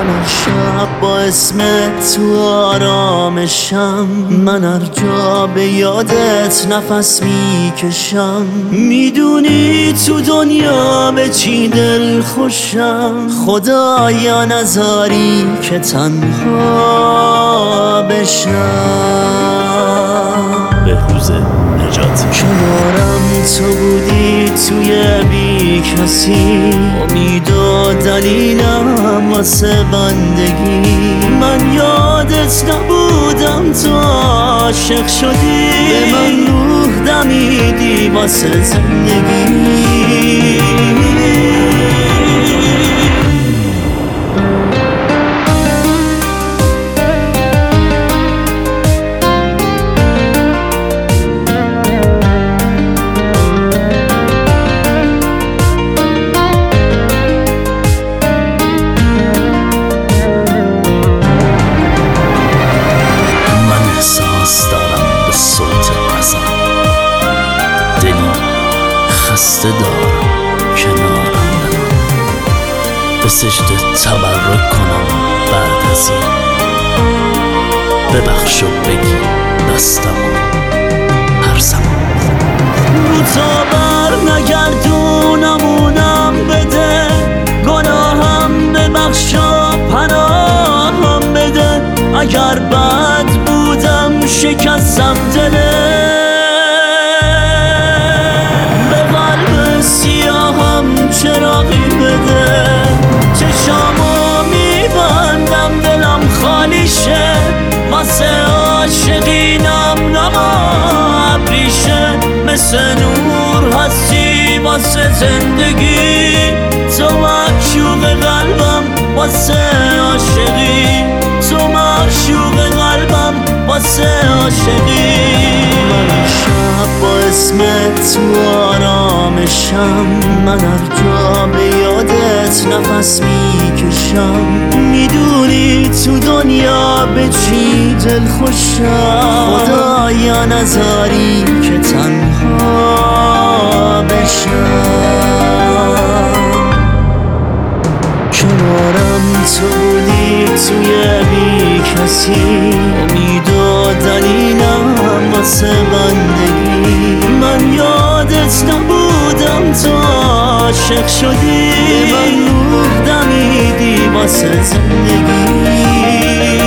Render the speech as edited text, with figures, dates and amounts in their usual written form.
من هر شب با اسمت تو آرامشم، من هر جا به یادت نفس میکشم. میدونی تو دنیا به چی دل خوشم، خدایا نذاری که تنها بشم. بهروز نجاتی. کنارم تو بودی توی بی کسی، امید و دلیلم واسه بندگی. من یادت نبودم تو عاشق شدی، به من روح دمیدی واسه زندگی. خسته دارم کنارم بمون، به سجده تبرک کنم بعد از این. ببخش و بگی دستمو هر زمان. رو تا بر نگردونمونم بده، گناهم ببخش و پناهم بده. اگر بد بودم شکستم دله، چراغی بده. چشامو میبندم دلم خالی شه، واسه عاشقینم نما ابریشه. مثل نور هستی واسه زندگی، تو معشوق قلبم واسه عاشقی، تو معشوق قلبم واسه عاشقی. من شب با اسمت تو آرامشم، من هر جا به یادت نفس میکشم. میدونی تو دنیا به چی دل خوشم، خدایا نذاری که تنها بشم. کنارم تو بودی توی بی کسی، امید و دلیلم واسه بندگی. من یادت نبودم تو عاشق شدی، به من روح دمیدی واسه زندگی.